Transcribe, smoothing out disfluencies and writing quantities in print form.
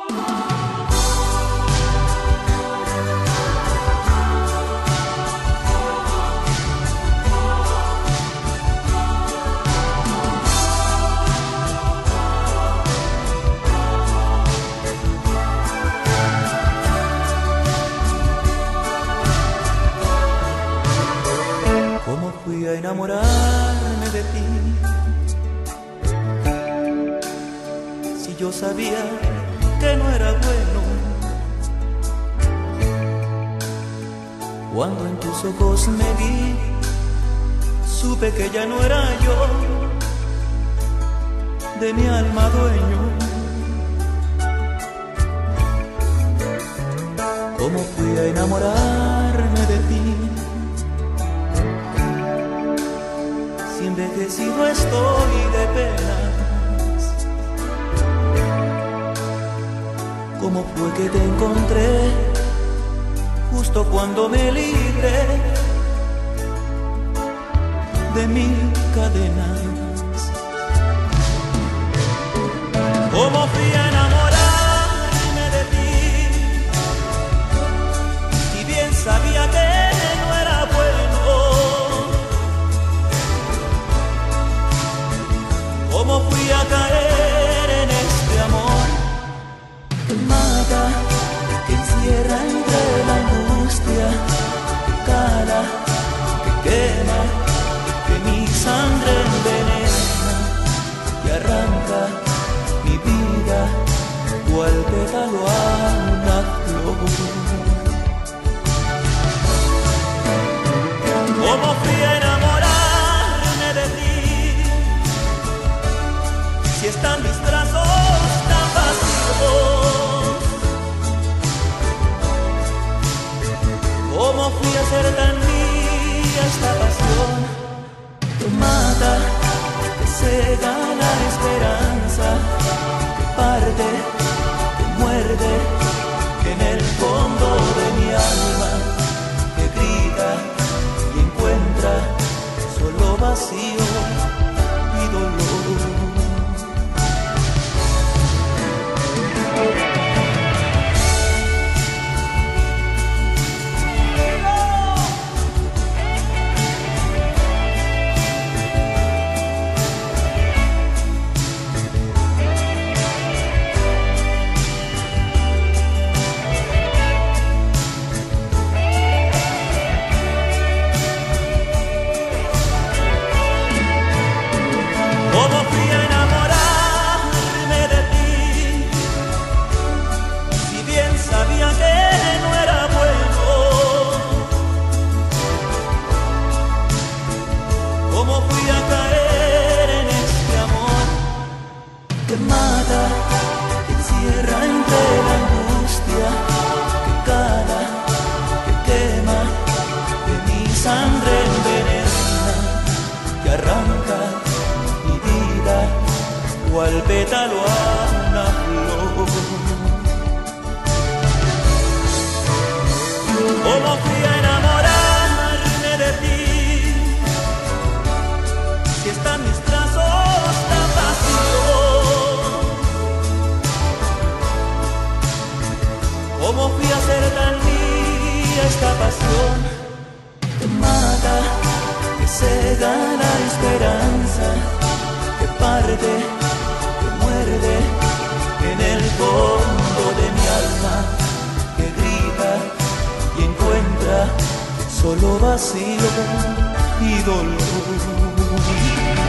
¿Cómo fui a enamorarme de ti? Si yo sabía que no era bueno. Cuando en tus ojos me vi, supe que ya no era yo de mi alma dueño. ¿Cómo fui a enamorarme de ti? Si envejecido estoy de penas. ¿Cómo fue que te encontré justo cuando me libré de mil cadenas? ¿Cómo fui a enamorarme de ti? Si bien sabía que no era bueno. ¿Cómo fui a caer en este amor que mata, que encierra entre la angustia, que cala, que quema, que mi sangre envenena y arranca mi vida cual pétalo a una flor? ¿Cómo fui a enamorarme de ti? Si están mis brazos tan vacíos, ¿cómo fui a ser tan mía esta pasión que mata, que cega la esperanza, que parte, que muerde, que en el fondo de mi alma, que grita y encuentra solo vacío y dolor? ¿Cómo fui a enamorarme de ti? Si bien sabía que no era bueno. ¿Cómo fui a caer en este amor que mata, que encierra entre la angustia, que cala, que quema, que mi sangre envenena, que arranca cual pétalo a una flor? ¿Cómo fui a enamorarme de ti? Si están mis brazos tan vacíos, ¿cómo fui a ser tan mía esta pasión que mata, que cega la esperanza, que parte, que muerde en el fondo de mi alma, que grita y encuentra solo vacío y dolor?